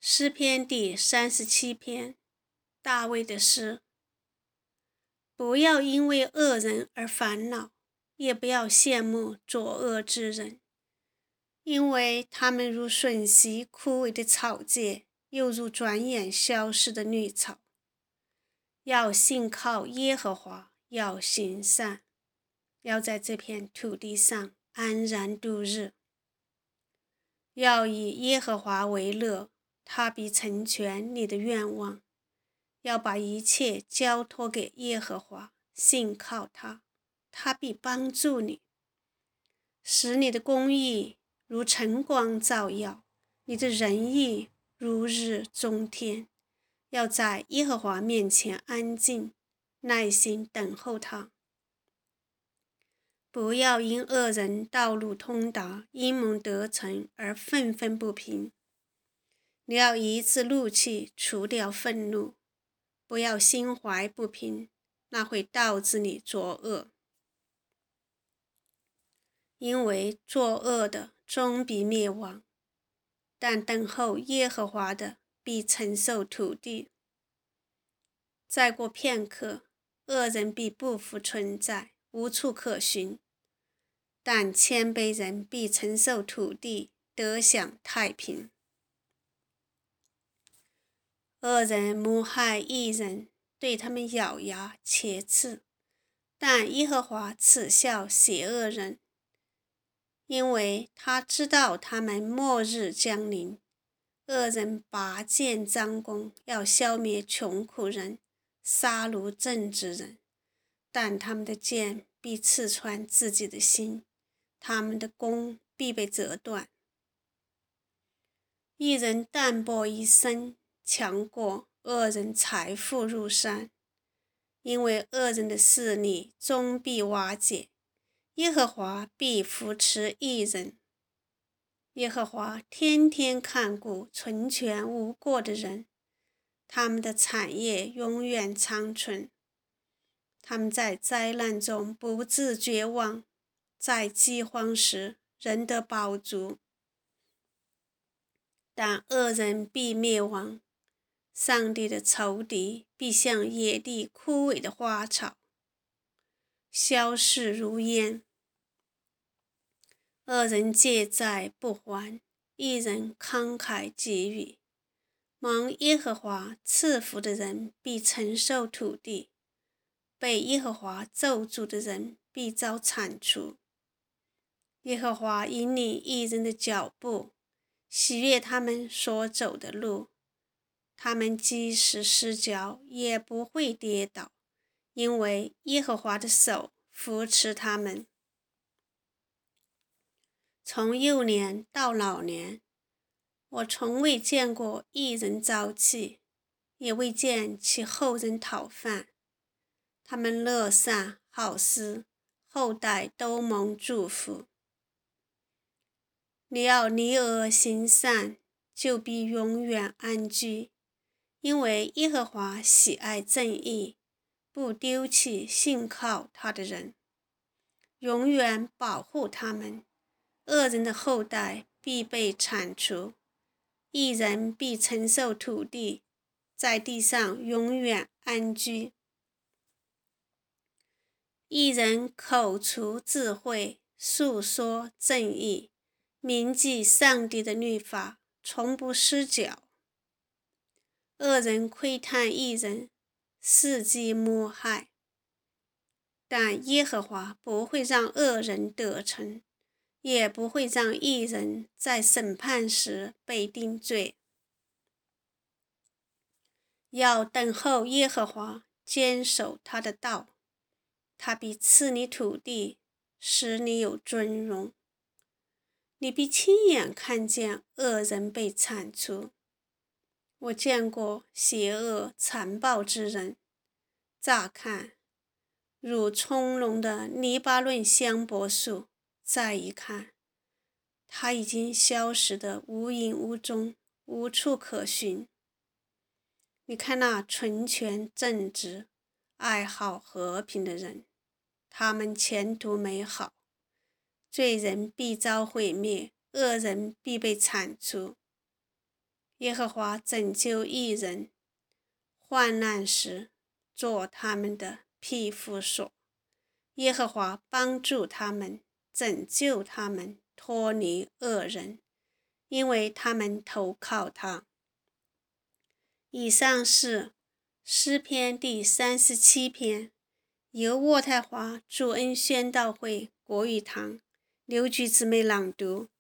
诗篇第37篇，大卫的诗。不要因为恶人而烦恼，也不要羡慕作恶之人，因为他们如瞬息枯萎的草芥，又如转眼消失的绿草。要信靠耶和华，要行善，要在这片土地上安然度日。要以耶和华为乐，他必成全你的愿望。要把一切交托给耶和华，信靠他，他必帮助你，使你的公义如晨光照耀，你的仁义如日中天。要在耶和华面前安静，耐心等候他。不要因恶人道路通达，阴谋得逞而愤愤不平。你要医治怒气，除掉愤怒，不要心怀不平，那会导致你作恶。因为作恶的终必灭亡，但等候耶和华的必承受土地。再过片刻，恶人必不复存在，无处可寻，但谦卑人必承受土地，得享太平。恶人谋害义人，对他们咬牙切齿，但耶和华耻笑邪恶人，因为他知道他们末日将临。恶人拔剑张弓，要消灭穷苦人，杀戮正直人，但他们的剑必刺穿自己的心，他们的弓必被折断。一人淡泊一生，强过恶人财富入山，因为恶人的势力终必瓦解，耶和华必扶持义人。耶和华天天看顾纯全无过的人，他们的产业永远长存。他们在灾难中不致绝望，在饥荒时仍得饱足。但恶人必灭亡，上帝的仇敌必像野地枯萎的花草，消逝如烟。恶人借债不还，义人慷慨给予。蒙耶和华赐福的人必承受土地，被耶和华咒诅的人必遭铲除。耶和华引领义人的脚步，喜悦他们所走的路。他们即使失脚，也不会跌倒，因为耶和华的手扶持他们。从幼年到老年，我从未见过义人遭气，也未见其后人讨饭。他们乐善好施，后代都蒙祝福。你要离恶行善，就必永远安居，因为耶和华喜爱正义，不丢弃信靠他的人，永远保护他们。恶人的后代必被铲除，义人必承受土地，在地上永远安居。义人口出智慧，述说正义，铭记上帝的律法，从不失脚。恶人窥探义人，伺机谋害，但耶和华不会让恶人得逞，也不会让义人在审判时被定罪。要等候耶和华，坚守他的道，他必赐你土地，使你有尊荣。你必亲眼看见恶人被铲除。我见过邪恶残暴之人，乍看如葱茏的黎巴嫩香柏树，再一看，它已经消失得无影无踪，无处可寻。你看那纯全正直、爱好和平的人，他们前途美好。罪人必遭毁灭，恶人必被铲除。 耶和华拯救义人，患难时做他们的庇护所。耶和华帮助他们，拯救他们，脱离恶人，因为他们投靠他。以上是诗篇第37篇，由渥太华主恩宣道会国语堂刘菊姊妹朗读。